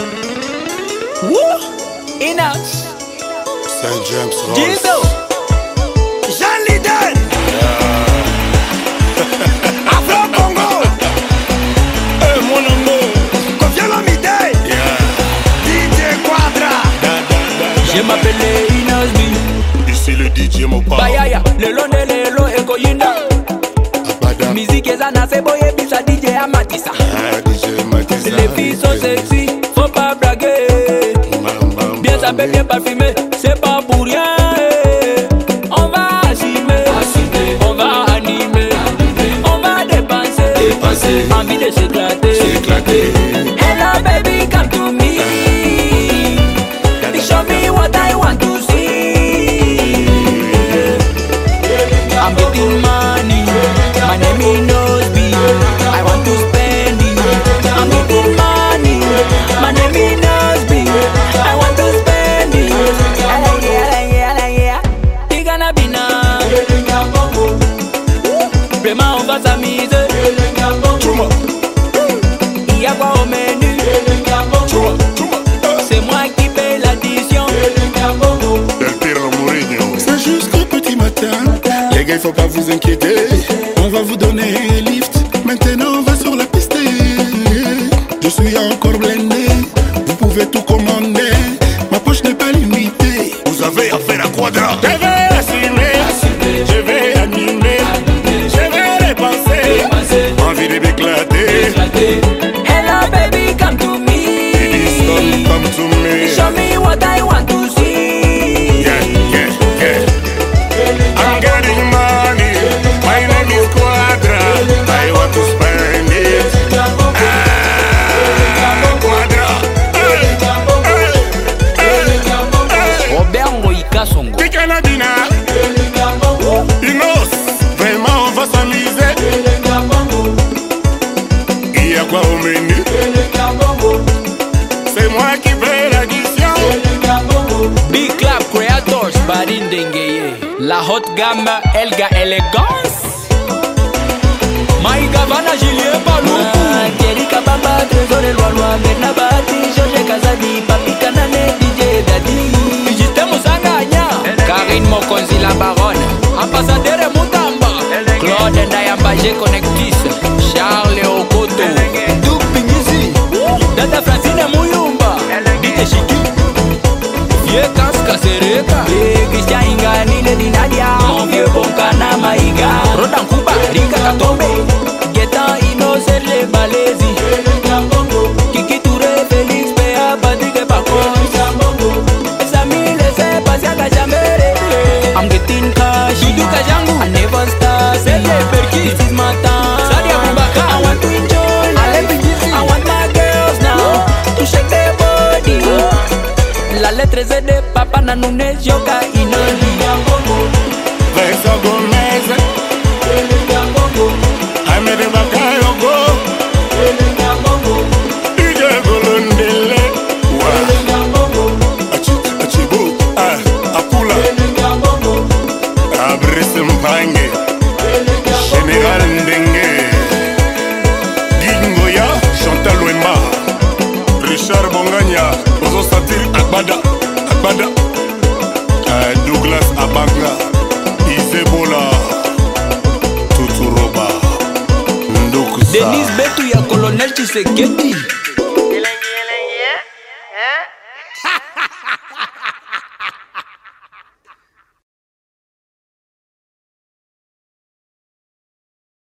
Woo! Inox Saint James Ross Gizo Jean Liden Afro Congo mon amour Kofi Olomide DJ Quadra Je m'appelle Inazbi Ici le DJ Mopa Bayaya, lelo ne lelo eko yinda Abada Musique ezana se boye bisa DJ Amatissa DJ Matissa Les filles sont sexy, faut pas blaguer Bien sapé, bien parfumé, c'est pas pour rien On va assumer, on va animer On va dépenser, envie de s'éclater Hello baby, come to me Show me what I want to see I'm getting money, my name is Nosby I want to spend it I'm getting money, my name is Nosby I want to spend it Tigana Bina Vraiment on va s'amuser Il y a quoi au menu C'est moi qui paye l'addition Del Piero Mourinho. C'est jusqu'au petit matin. Les gars, il faut pas vous inquiéter. On va vous donner un lift. Maintenant, on va sur la piste. Je suis encore blindé. Vous pouvez tout commander. Ma poche n'est pas limitée. Vous avez affaire à Quadra. Je vais assumer. Je vais animer. Je vais dépenser. Envie de m'éclater. Hello baby, come to me Come to me. Show me what I want to see Yeah. I'm getting money. My name is Quadra. I want to spend it. Quadra. Robert Ngoïka Songo Picanadina. Inos. Vraiment, on va s'amuser. Il y a quoi au menu? C'est moi qui fais l'addition. Big Club Creators Barin Dengeye La haute gamme Elga Elegance Maïga Vana Julien Paloukou Thierry Kabamba Trésor et Loa Merna Bati Georges Kazadi Papi Kanane DJ Dadi Justin Moussanganya Karine Mokonzi la Baronne Ambassadeur Moutamba Claude Ndayambaje Connectis Charles Okoto Duke Pingizi Dada Francine Mouyumba DJ Shiki Vieux Kaska Sereka Christian Ingani Lady Nadia Mon vieux Bonkana Maïga Rodan Kuba Rika Katombe Getan Ino Serge Balezi Kiki Touré Félix Péa Patrick Pacon Sami Lese Pasiaka Jamere I'm getting cash Dudu Kajangu I never start Sete Perki This is my time Sadia Bubaka I want to enjoy I want my girls now To shake their body La lettre Z de Papa Nanounes Yoka Inoli Vincent Gomez. Ahmed Bakayogo. DJ Golondele. Achibo. Apula. Abrice Mpange. Général Ndenge. Gingoya. Chantal Wemba. Richard Bongania. Ozo Satir Agbada. Douglas Abanga. Isebola. Tuturoba. Ndokusa. Denis Betu ya Colonel Tshisekedi